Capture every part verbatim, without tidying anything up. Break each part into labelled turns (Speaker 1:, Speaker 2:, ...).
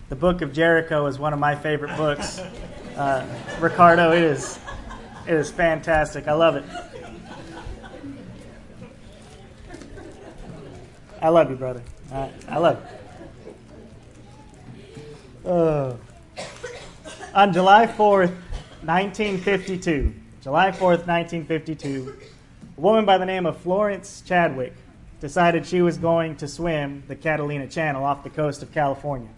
Speaker 1: The Book of Jericho is one of my favorite books. Uh, Ricardo, it is, it is fantastic. I love it. I love you, brother. I, I love you. Uh, on July fourth, nineteen fifty-two, July fourth, nineteen fifty-two, a woman by the name of Florence Chadwick decided she was going to swim the Catalina Channel off the coast of California.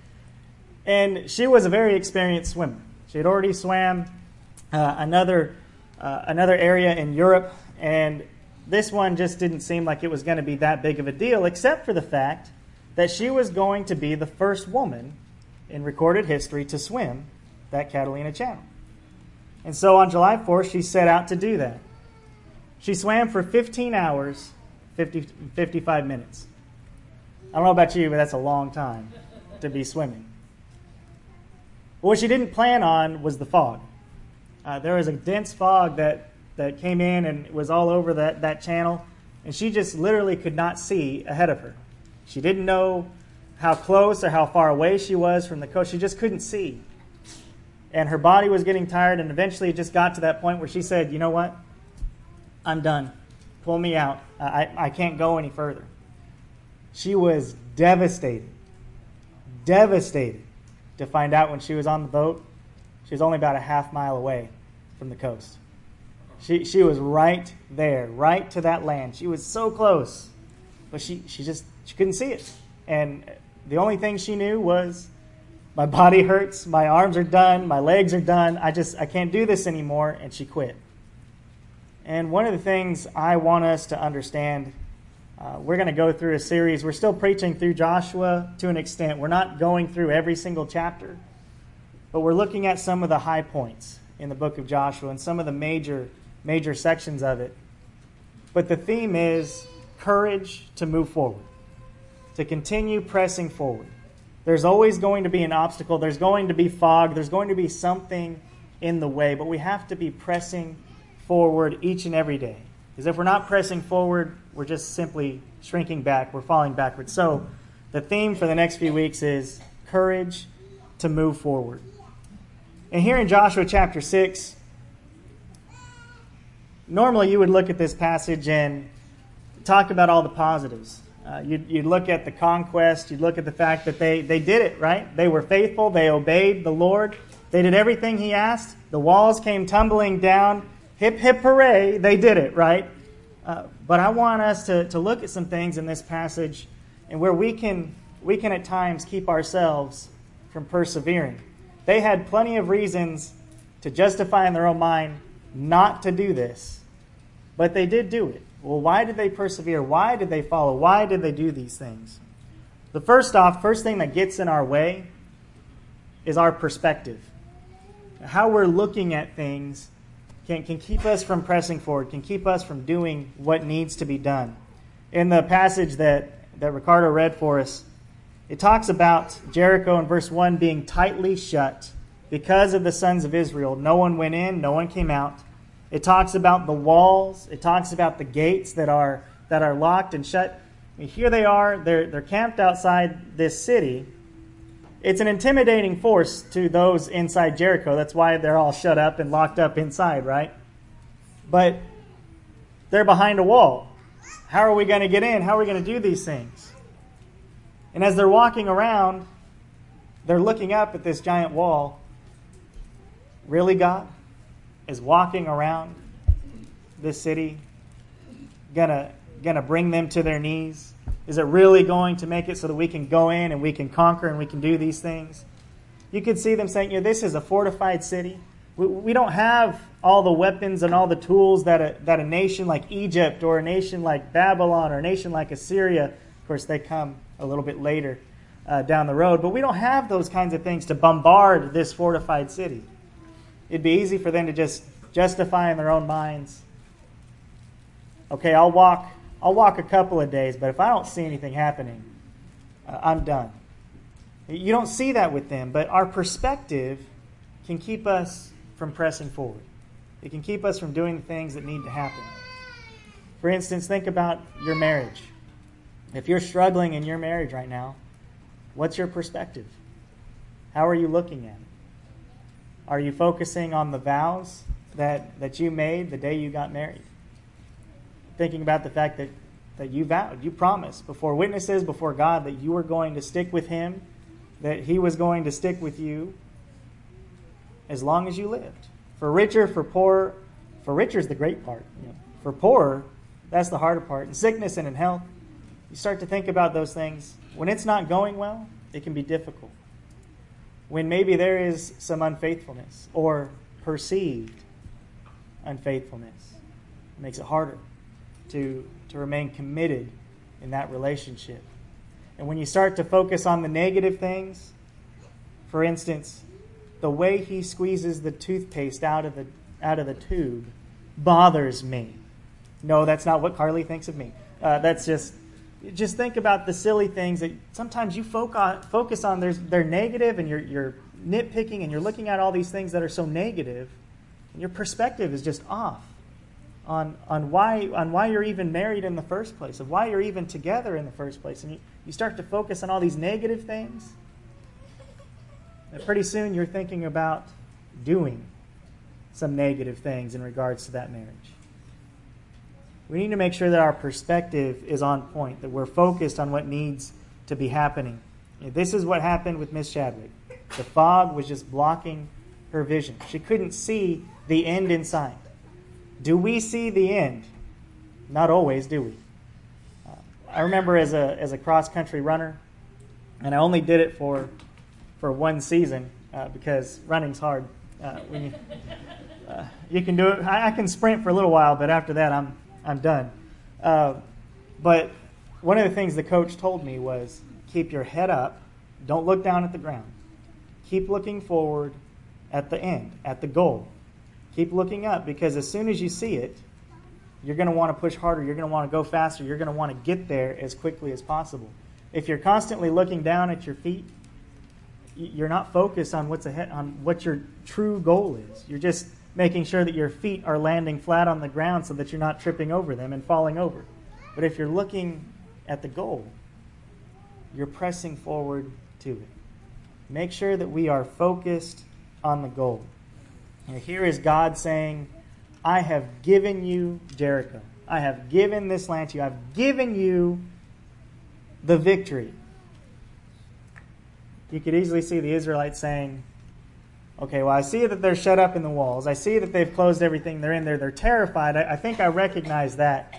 Speaker 1: And she was a very experienced swimmer. She had already swam uh, another uh, another area in Europe, and this one just didn't seem like it was going to be that big of a deal, except for the fact that she was going to be the first woman in recorded history to swim that Catalina Channel. And so on July fourth, she set out to do that. She swam for fifteen hours, fifty, fifty-five minutes. I don't know about you, but that's a long time to be swimming. But what she didn't plan on was the fog. Uh, there was a dense fog that, that came in and was all over that, that channel, and she just literally could not see ahead of her. She didn't know how close or how far away she was from the coast. She just couldn't see. And her body was getting tired, and eventually it just got to that point where she said, you know what? I'm done. Pull me out. I, I can't go any further. She was devastated. Devastated to find out when she was on the boat, she was only about a half mile away from the coast. She she was right there, right to that land. She was so close, but she, she just she couldn't see it. And the only thing she knew was, my body hurts, my arms are done, my legs are done, I just I can't do this anymore, and she quit. And one of the things I want us to understand, uh, we're going to go through a series. We're still preaching through Joshua to an extent. We're not going through every single chapter, but we're looking at some of the high points in the book of Joshua and some of the major, major sections of it. But the theme is courage to move forward, to continue pressing forward. There's always going to be an obstacle. There's going to be fog. There's going to be something in the way, but we have to be pressing forward each and every day. Because if we're not pressing forward, we're just simply shrinking back. We're falling backwards. So the theme for the next few weeks is courage to move forward. And here in Joshua chapter six, normally you would look at this passage and talk about all the positives. Uh, you'd, you'd look at the conquest. You'd look at the fact that they, they did it, right? They were faithful. They obeyed the Lord. They did everything He asked. The walls came tumbling down. Hip, hip, hooray, they did it, right? Uh, but I want us to, to look at some things in this passage and where we can, we can at times keep ourselves from persevering. They had plenty of reasons to justify in their own mind not to do this, but they did do it. Well, why did they persevere? Why did they follow? Why did they do these things? The first off, first thing that gets in our way is our perspective. How we're looking at things Can, can keep us from pressing forward, can keep us from doing what needs to be done. In the passage that, that Ricardo read for us, it talks about Jericho in verse one being tightly shut because of the sons of Israel. No one went in, no one came out. It talks about the walls. It talks about the gates that are that are locked and shut. I mean, here they are. They're, they're camped outside this city. It's an intimidating force to those inside Jericho. That's why they're all shut up and locked up inside, right? But they're behind a wall. How are we going to get in? How are we going to do these things? And as they're walking around, they're looking up at this giant wall. Really, God? Is walking around this city gonna, gonna bring them to their knees? Is it really going to make it so that we can go in and we can conquer and we can do these things? You could see them saying, you know, this is a fortified city. We, we don't have all the weapons and all the tools that a, that a nation like Egypt or a nation like Babylon or a nation like Assyria, of course they come a little bit later uh, down the road, but we don't have those kinds of things to bombard this fortified city. It'd be easy for them to just justify in their own minds, okay, I'll walk I'll walk a couple of days, but if I don't see anything happening, uh, I'm done. You don't see that with them, but our perspective can keep us from pressing forward. It can keep us from doing the things that need to happen. For instance, think about your marriage. If you're struggling in your marriage right now, what's your perspective? How are you looking at it? Are you focusing on the vows that, that you made the day you got married? Thinking about the fact that, that you vowed, you promised before witnesses, before God, that you were going to stick with him, that he was going to stick with you as long as you lived. For richer, for poorer, for richer is the great part. You know, for poorer, that's the harder part. In sickness and in health, you start to think about those things. When it's not going well, it can be difficult. When maybe there is some unfaithfulness or perceived unfaithfulness, it makes it harder to, to remain committed in that relationship. And when you start to focus on the negative things, for instance, the way he squeezes the toothpaste out of the out of the tube bothers me. No, that's not what Carly thinks of me. Uh, that's just just think about the silly things that sometimes you focus focus on. There's they're negative, and you're you're nitpicking, and you're looking at all these things that are so negative, and your perspective is just off on on why on why you're even married in the first place, of why you're even together in the first place, and you, you start to focus on all these negative things. And pretty soon you're thinking about doing some negative things in regards to that marriage. We need to make sure that our perspective is on point, that we're focused on what needs to be happening. This is what happened with Miss Chadwick. The fog was just blocking her vision. She couldn't see the end in sight. Do we see the end? Not always, do we? Uh, I remember as a as a cross-country runner, and I only did it for for one season uh, because running's hard. Uh, when you uh, you can do it, I, I can sprint for a little while, but after that, I'm I'm done. Uh, but one of the things the coach told me was keep your head up, don't look down at the ground. Keep looking forward at the end, at the goal. Keep looking up, because as soon as you see it, you're going to want to push harder, you're going to want to go faster, you're going to want to get there as quickly as possible. If you're constantly looking down at your feet, you're not focused on what's ahead, on what your true goal is. You're just making sure that your feet are landing flat on the ground so that you're not tripping over them and falling over. But if you're looking at the goal, you're pressing forward to it. Make sure that we are focused on the goal. And here is God saying, I have given you Jericho. I have given this land to you. I've given you the victory. You could easily see the Israelites saying, okay, well, I see that they're shut up in the walls. I see that they've closed everything. They're in there. They're terrified. I, I think I recognize that.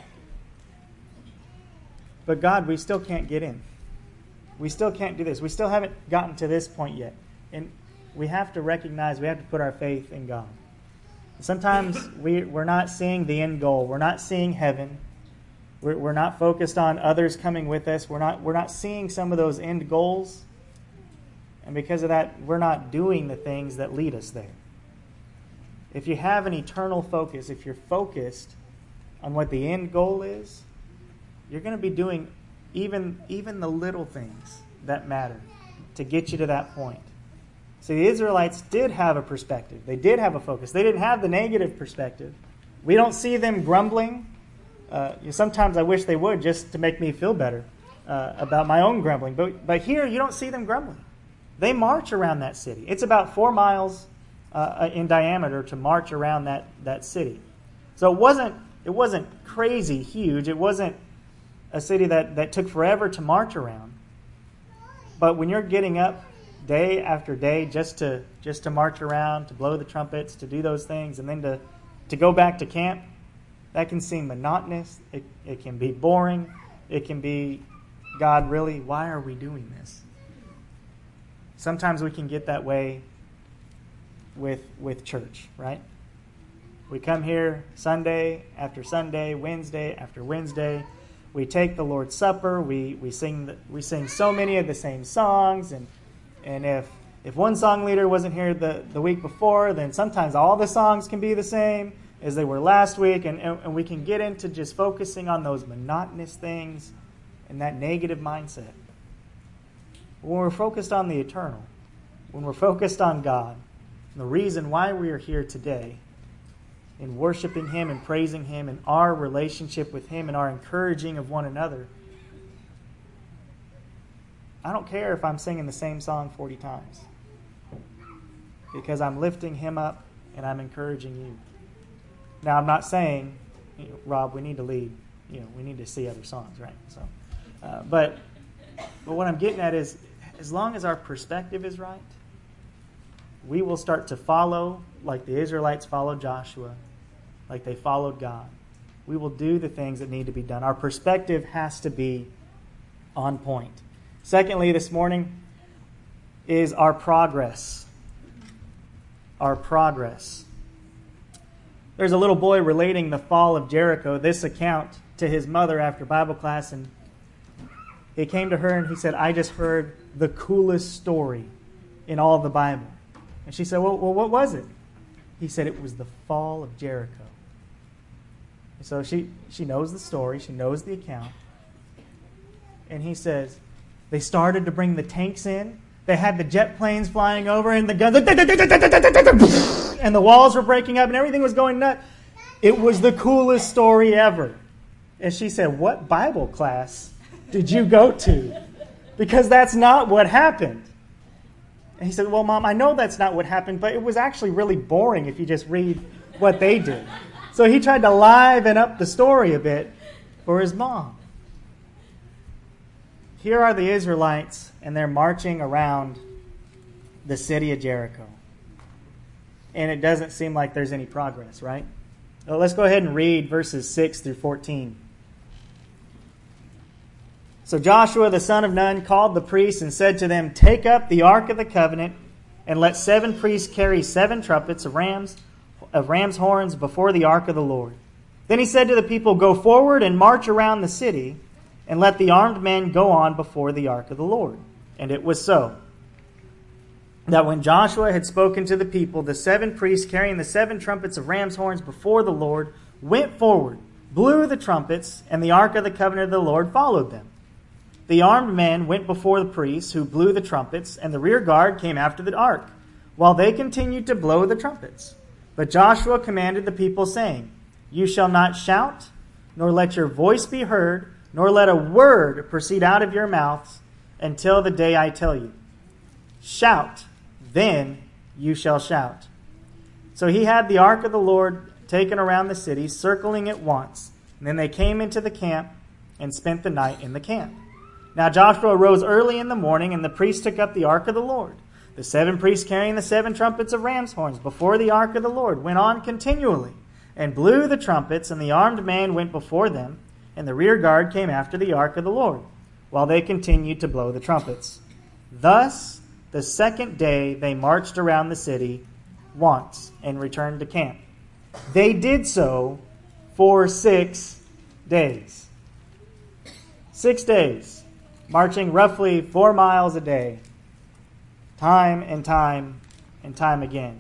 Speaker 1: But God, we still can't get in. We still can't do this. We still haven't gotten to this point yet. And we have to recognize, we have to put our faith in God. Sometimes we, we're not seeing the end goal. We're not seeing heaven. We're, we're not focused on others coming with us. We're not, we're not seeing some of those end goals. And because of that, we're not doing the things that lead us there. If you have an eternal focus, if you're focused on what the end goal is, you're going to be doing even, even the little things that matter to get you to that point. See, the Israelites did have a perspective. They did have a focus. They didn't have the negative perspective. We don't see them grumbling. Uh, you know, sometimes I wish they would, just to make me feel better uh, about my own grumbling. But, but here, you don't see them grumbling. They march around that city. It's about four miles uh, in diameter to march around that, that city. So it wasn't, it wasn't crazy huge. It wasn't a city that, that took forever to march around. But when you're getting up day after day just to just to march around, to blow the trumpets, to do those things, and then to, to go back to camp, that can seem monotonous. It, it can be boring. It can be, God, really, why are we doing this? Sometimes we can get that way with with church, right? We come here Sunday after Sunday, Wednesday after Wednesday. We take the Lord's Supper. We we sing the, we sing so many of the same songs, and and if if one song leader wasn't here the, the week before, then sometimes all the songs can be the same as they were last week, and, and, and we can get into just focusing on those monotonous things and that negative mindset. When we're focused on the eternal, when we're focused on God, and the reason why we are here today, in worshiping Him and praising Him and our relationship with Him and our encouraging of one another, I don't care if I'm singing the same song forty times. because I'm lifting him up and I'm encouraging you. Now, I'm not saying, you know, Rob, we need to lead. You know, we need to see other songs, right? So, uh, but but what I'm getting at is, as long as our perspective is right, we will start to follow like the Israelites followed Joshua, like they followed God. We will do the things that need to be done. Our perspective has to be on point. Secondly, this morning is our progress. Our progress. There's a little boy relating the fall of Jericho, this account, to his mother after Bible class, and he came to her and he said, I just heard the coolest story in all of the Bible. And she said, well, well what was it? He said it was the fall of Jericho. And so she, she knows the story, she knows the account. And he says, they started to bring the tanks in. They had the jet planes flying over and the guns, and the walls were breaking up and everything was going nuts. It was the coolest story ever. And she said, what Bible class did you go to? Because that's not what happened. And he said, well, Mom, I know that's not what happened, but it was actually really boring if you just read what they did. So he tried to liven up the story a bit for his mom. Here are the Israelites, and they're marching around the city of Jericho. And it doesn't seem like there's any progress, right? So let's go ahead and read verses six through fourteen. So Joshua the son of Nun called the priests and said to them, take up the ark of the covenant, and let seven priests carry seven trumpets of rams of ram's horns before the ark of the Lord. Then he said to the people, go forward and march around the city, and let the armed men go on before the ark of the Lord. And it was so, that when Joshua had spoken to the people, the seven priests carrying the seven trumpets of ram's horns before the Lord went forward, blew the trumpets, and the ark of the covenant of the Lord followed them. The armed men went before the priests, who blew the trumpets, and the rear guard came after the ark, while they continued to blow the trumpets. But Joshua commanded the people, saying, you shall not shout, nor let your voice be heard, nor let a word proceed out of your mouths until the day I tell you. Shout, then you shall shout. So he had the ark of the Lord taken around the city, circling it once. And then they came into the camp and spent the night in the camp. Now Joshua rose early in the morning, and the priests took up the ark of the Lord. The seven priests carrying the seven trumpets of ram's horns before the ark of the Lord went on continually, and blew the trumpets, and the armed man went before them, and the rear guard came after the ark of the Lord, while they continued to blow the trumpets. Thus, the second day they marched around the city once and returned to camp. They did so for six days. Six days, marching roughly four miles a day, time and time and time again.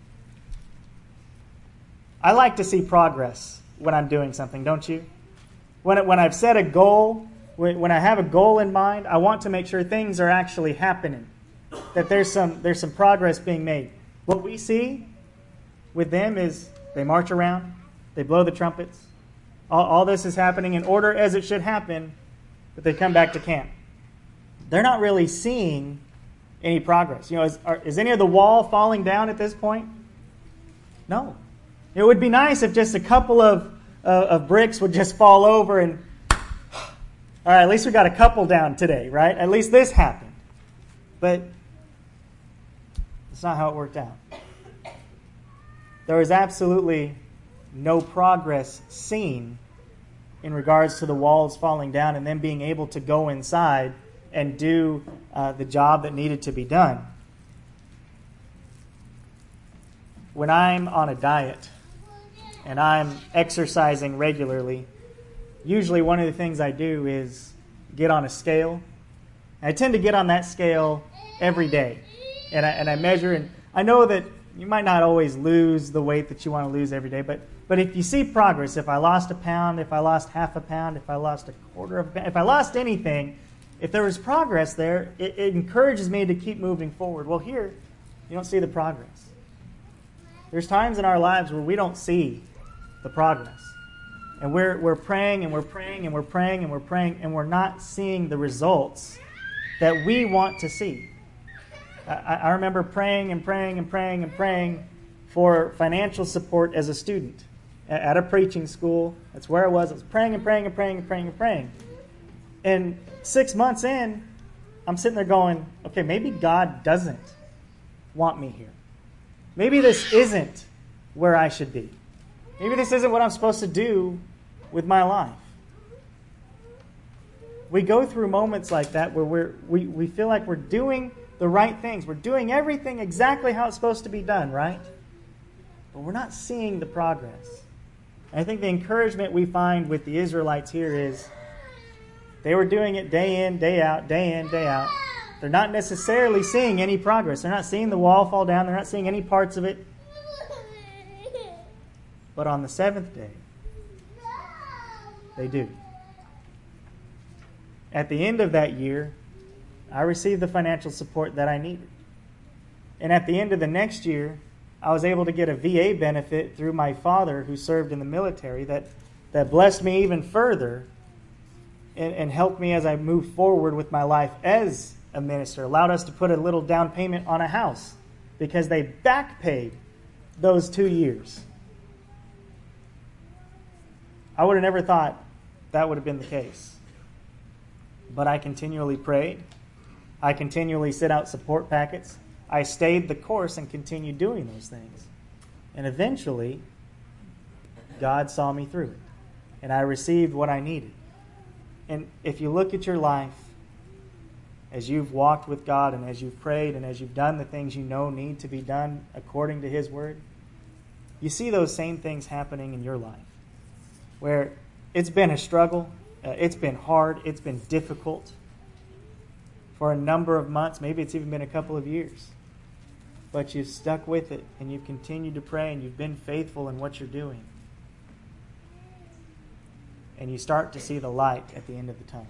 Speaker 1: I like to see progress when I'm doing something, don't you? When, when I've set a goal, when, when I have a goal in mind, I want to make sure things are actually happening, that there's some, there's some progress being made. What we see with them is they march around, they blow the trumpets. All, all this is happening in order as it should happen, but they come back to camp. They're not really seeing any progress. You know, is, are, is any of the wall falling down at this point? No. It would be nice if just a couple of, uh, of bricks would just fall over and, all right, at least we got a couple down today, right? At least this happened. But that's not how it worked out. There was absolutely no progress seen in regards to the walls falling down and them being able to go inside and do uh, the job that needed to be done. When I'm on a diet and I'm exercising regularly, usually one of the things I do is get on a scale. And I tend to get on that scale every day. And I, and I measure, and I know that you might not always lose the weight that you want to lose every day, but, but if you see progress, if I lost a pound, if I lost half a pound, if I lost a quarter of a pound, if I lost anything, if there was progress there, it, it encourages me to keep moving forward. Well, here, you don't see the progress. There's times in our lives where we don't see the progress. And we're, we're praying and we're praying and we're praying and we're praying and we're not seeing the results that we want to see. I, I remember praying and praying and praying and praying for financial support as a student at, at a preaching school. That's where I was. I was praying and praying and praying and praying and praying. And six months in, I'm sitting there going, okay, maybe God doesn't want me here. Maybe this isn't where I should be. Maybe this isn't what I'm supposed to do with my life. We go through moments like that where we're, we, we feel like we're doing the right things. We're doing everything exactly how it's supposed to be done, right? But we're not seeing the progress. And I think the encouragement we find with the Israelites here is they were doing it day in, day out, day in, day out. They're not necessarily seeing any progress. They're not seeing the wall fall down. They're not seeing any parts of it. But on the seventh day, they do. At the end of that year, I received the financial support that I needed. And at the end of the next year, I was able to get a V A benefit through my father who served in the military that, that blessed me even further and, and helped me as I moved forward with my life as a minister. Allowed us to put a little down payment on a house because they back paid those two years. I would have never thought that would have been the case. But I continually prayed. I continually sent out support packets. I stayed the course and continued doing those things. And eventually, God saw me through it. And I received what I needed. And if you look at your life, as you've walked with God and as you've prayed and as you've done the things you know need to be done according to His Word, you see those same things happening in your life. Where it's been a struggle, uh, it's been hard, it's been difficult for a number of months, maybe it's even been a couple of years. But you've stuck with it and you've continued to pray and you've been faithful in what you're doing. And you start to see the light at the end of the tunnel.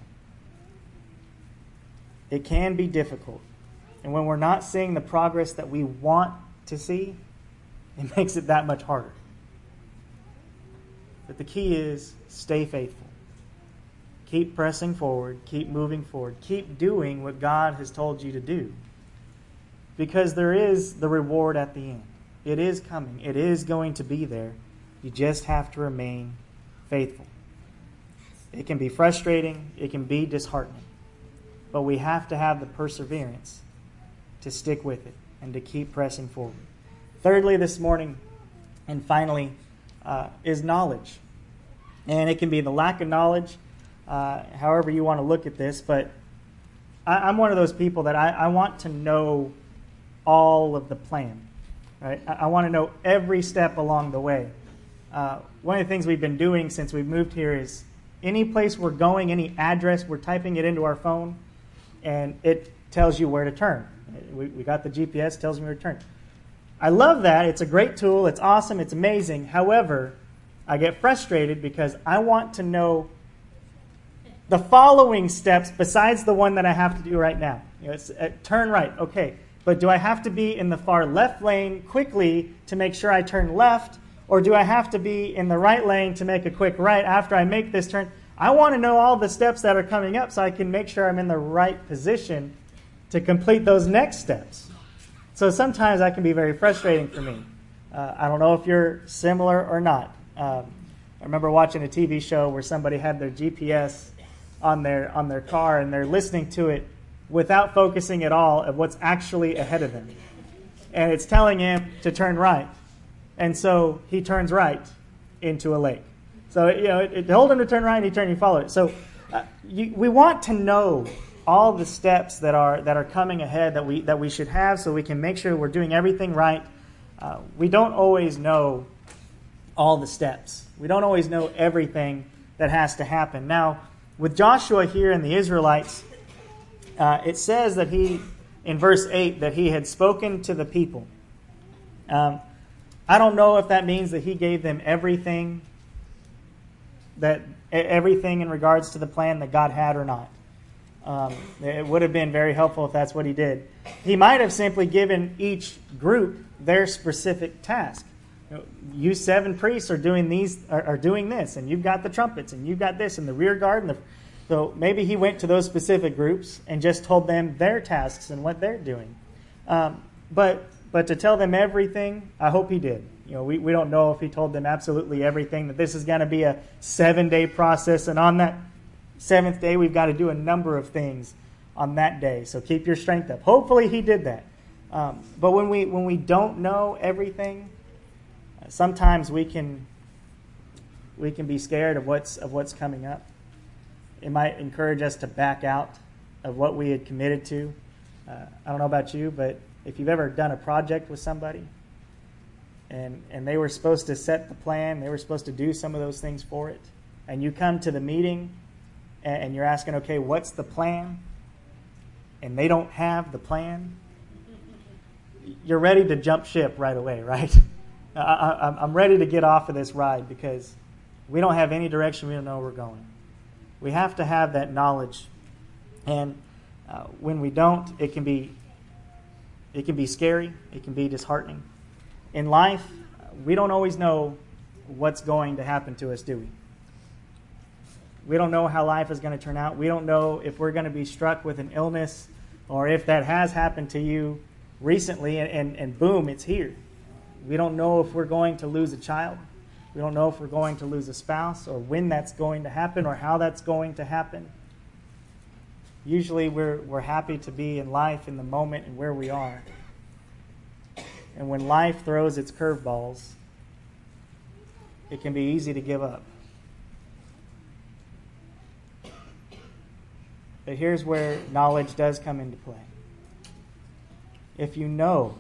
Speaker 1: It can be difficult. And when we're not seeing the progress that we want to see, it makes it that much harder. But the key is stay faithful. Keep pressing forward. Keep moving forward. Keep doing what God has told you to do. Because there is the reward at the end. It is coming. It is going to be there. You just have to remain faithful. It can be frustrating. It can be disheartening. But we have to have the perseverance to stick with it and to keep pressing forward. Thirdly, this morning, and finally, uh, is knowledge. And it can be the lack of knowledge, uh, however you want to look at this. But I, I'm one of those people that I, I want to know all of the plan. Right? I, I want to know every step along the way. Uh, one of the things we've been doing since we've moved here is any place we're going, any address, we're typing it into our phone, and it tells you where to turn. We, we got the G P S, tells me where to turn. I love that. It's a great tool. It's awesome. It's amazing. However, I get frustrated because I want to know the following steps besides the one that I have to do right now. You know, it's uh, turn right. Okay. But do I have to be in the far left lane quickly to make sure I turn left? Or do I have to be in the right lane to make a quick right after I make this turn? I want to know all the steps that are coming up so I can make sure I'm in the right position to complete those next steps. So sometimes that can be very frustrating for me. Uh, I don't know if you're similar or not. Um, I remember watching a T V show where somebody had their G P S on their on their car and they're listening to it without focusing at all at what's actually ahead of them. And it's telling him to turn right. And so he turns right into a lake. So you know, it, it told him to turn right and he turned and he followed it. So uh, you, we want to know all the steps that are that are coming ahead that we that we should have so we can make sure we're doing everything right. Uh, we don't always know all the steps. We don't always know everything that has to happen. Now, with Joshua here and the Israelites, uh, it says that he, in verse eight, that he had spoken to the people. Um, I don't know if that means that he gave them everything that everything in regards to the plan that God had or not. Um, it would have been very helpful if that's what he did. He might have simply given each group their specific task. You know, you seven priests are doing these, are, are doing this, and you've got the trumpets, and you've got this, and the rear guard. And the, so maybe he went to those specific groups and just told them their tasks and what they're doing. Um, but but to tell them everything, I hope he did. You know, we, we don't know if he told them absolutely everything, that this is going to be a seven-day process, and on that seventh day, we've got to do a number of things on that day. So keep your strength up. Hopefully he did that. Um, but when we when we don't know everything, sometimes we can we can be scared of what's of what's coming up. It might encourage us to back out of what we had committed to. Uh, I don't know about you, but if you've ever done a project with somebody and and they were supposed to set the plan, they were supposed to do some of those things for it, and you come to the meeting and, and you're asking, okay, what's the plan? And they don't have the plan, you're ready to jump ship right away, right? I, I, I'm ready to get off of this ride because we don't have any direction. We don't know where we're going. We have to have that knowledge. And uh, when we don't, it can be it can be scary. It can be disheartening. In life, we don't always know what's going to happen to us, do we? We don't know how life is going to turn out. We don't know if we're going to be struck with an illness or if that has happened to you recently and, and, and boom, it's here. We don't know if we're going to lose a child. We don't know if we're going to lose a spouse or when that's going to happen or how that's going to happen. Usually we're we're happy to be in life in the moment and where we are. And when life throws its curveballs, it can be easy to give up. But here's where knowledge does come into play. If you know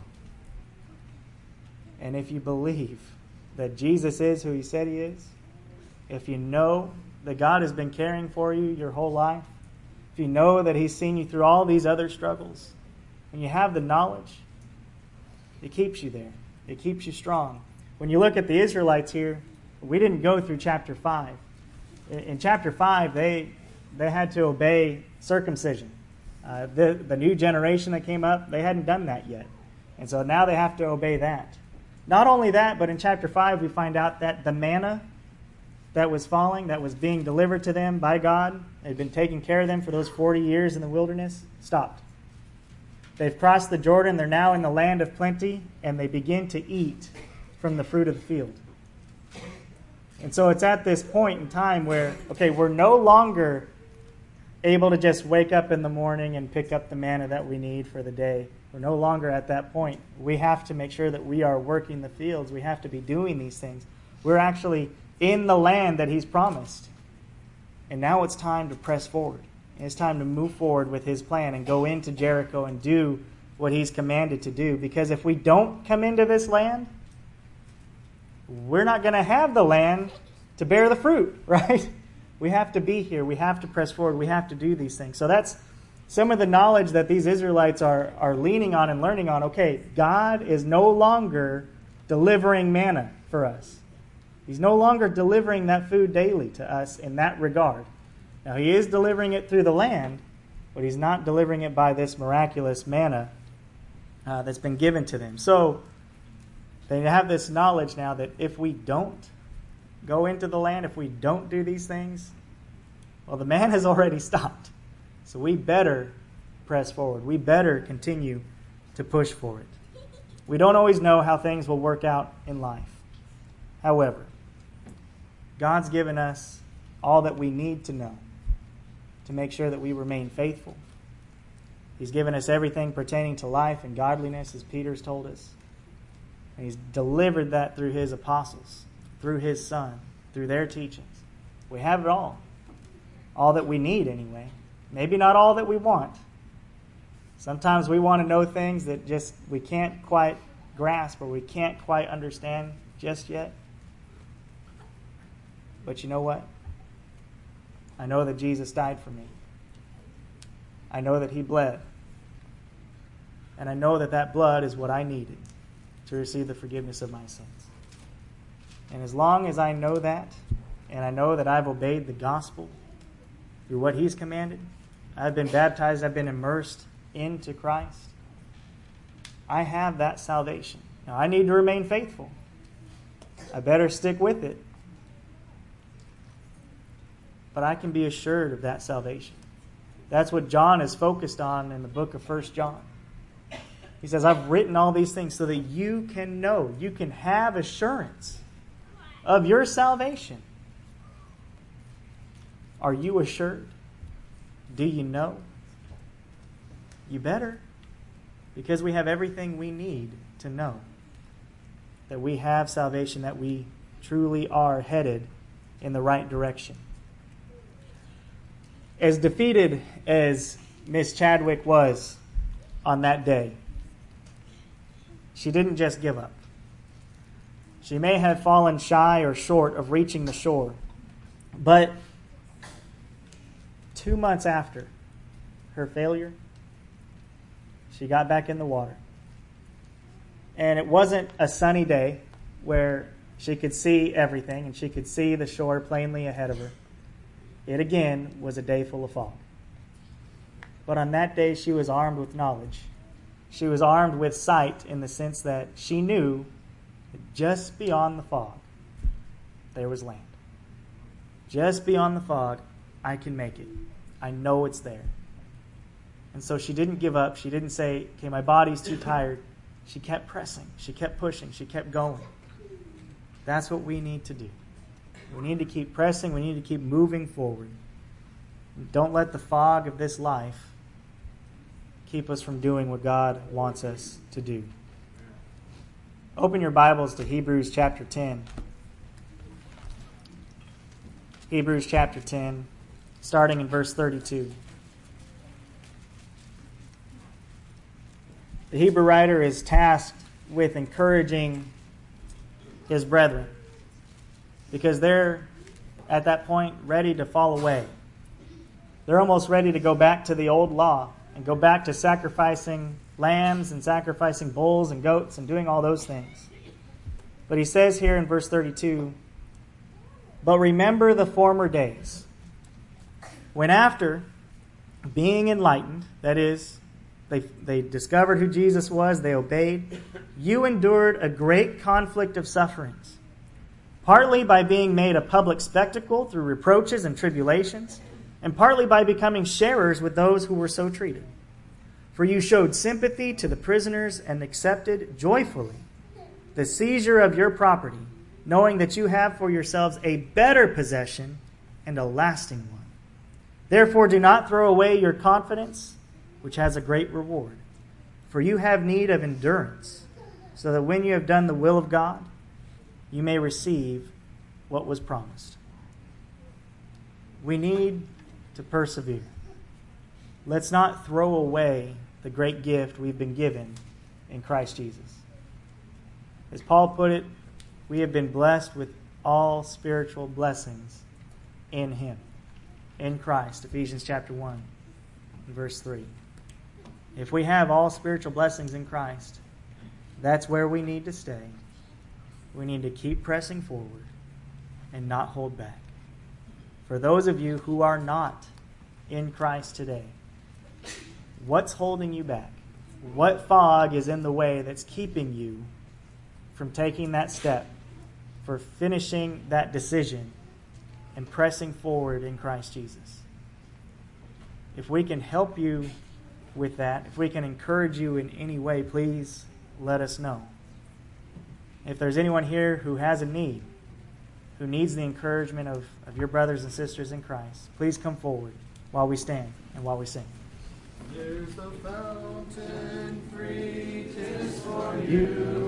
Speaker 1: and if you believe that Jesus is who he said he is, if you know that God has been caring for you your whole life, if you know that he's seen you through all these other struggles, and you have the knowledge, it keeps you there. It keeps you strong. When you look at the Israelites here, we didn't go through chapter five. In, in chapter five, they they had to obey circumcision. Uh, the, the new generation that came up, they hadn't done that yet. And so now they have to obey that. Not only that, but in chapter five, we find out that the manna that was falling, that was being delivered to them by God, had been taking care of them for those forty years in the wilderness, stopped. They've crossed the Jordan. They're now in the land of plenty, and they begin to eat from the fruit of the field. And so it's at this point in time where, okay, we're no longer able to just wake up in the morning and pick up the manna that we need for the day. We're no longer at that point. We have to make sure that we are working the fields. We have to be doing these things. We're actually in the land that he's promised. And now it's time to press forward. It's time to move forward with his plan and go into Jericho and do what he's commanded to do. Because if we don't come into this land, we're not going to have the land to bear the fruit, right? We have to be here. We have to press forward. We have to do these things. So that's some of the knowledge that these Israelites are, are leaning on and learning on. Okay, God is no longer delivering manna for us. He's no longer delivering that food daily to us in that regard. Now, he is delivering it through the land, but he's not delivering it by this miraculous manna uh, that's been given to them. So they have this knowledge now that if we don't go into the land, if we don't do these things, well, the man has already stopped. So we better press forward. We better continue to push for it. We don't always know how things will work out in life. However, God's given us all that we need to know to make sure that we remain faithful. He's given us everything pertaining to life and godliness, as Peter's told us. And he's delivered that through his apostles, through his Son, through their teachings. We have it all. All that we need, anyway. Maybe not all that we want. Sometimes we want to know things that just we can't quite grasp or we can't quite understand just yet. But you know what? I know that Jesus died for me. I know that he bled. And I know that that blood is what I needed to receive the forgiveness of my sins. And as long as I know that, and I know that I've obeyed the gospel through what he's commanded, I've been baptized, I've been immersed into Christ, I have that salvation. Now, I need to remain faithful. I better stick with it. But I can be assured of that salvation. That's what John is focused on in the book of First John. He says, I've written all these things so that you can know, you can have assurance of your salvation. Are you assured? Do you know? You better, because we have everything we need to know that we have salvation, that we truly are headed in the right direction. As defeated as Miss Chadwick was on that day, she didn't just give up. She may have fallen shy or short of reaching the shore, but two months after her failure, she got back in the water. And it wasn't a sunny day where she could see everything and she could see the shore plainly ahead of her. It again was a day full of fog. But on that day, she was armed with knowledge. She was armed with sight in the sense that she knew that just beyond the fog, there was land. Just beyond the fog, I can make it. I know it's there. And so she didn't give up. She didn't say, okay, my body's too tired. She kept pressing. She kept pushing. She kept going. That's what we need to do. We need to keep pressing. We need to keep moving forward. Don't let the fog of this life keep us from doing what God wants us to do. Open your Bibles to Hebrews chapter ten. Hebrews chapter ten, starting in verse thirty-two. The Hebrew writer is tasked with encouraging his brethren because they're, at that point, ready to fall away. They're almost ready to go back to the old law and go back to sacrificing lambs and sacrificing bulls and goats and doing all those things. But he says here in verse thirty-two, but remember the former days, when after being enlightened, that is, they, they discovered who Jesus was, they obeyed, you endured a great conflict of sufferings, partly by being made a public spectacle through reproaches and tribulations, and partly by becoming sharers with those who were so treated. For you showed sympathy to the prisoners and accepted joyfully the seizure of your property, knowing that you have for yourselves a better possession and a lasting one. Therefore do not throw away your confidence, which has a great reward. For you have need of endurance, so that when you have done the will of God, you may receive what was promised. We need to persevere. Let's not throw away the great gift we've been given in Christ Jesus. As Paul put it, we have been blessed with all spiritual blessings in Him, in Christ. Ephesians chapter one, verse three. If we have all spiritual blessings in Christ, that's where we need to stay. We need to keep pressing forward and not hold back. For those of you who are not in Christ today, what's holding you back? What fog is in the way that's keeping you from taking that step, for finishing that decision and pressing forward in Christ Jesus? If we can help you with that, if we can encourage you in any way, please let us know. If there's anyone here who has a need, who needs the encouragement of, of your brothers and sisters in Christ, please come forward while we stand and while we sing.
Speaker 2: There's a fountain free, 'tis for you.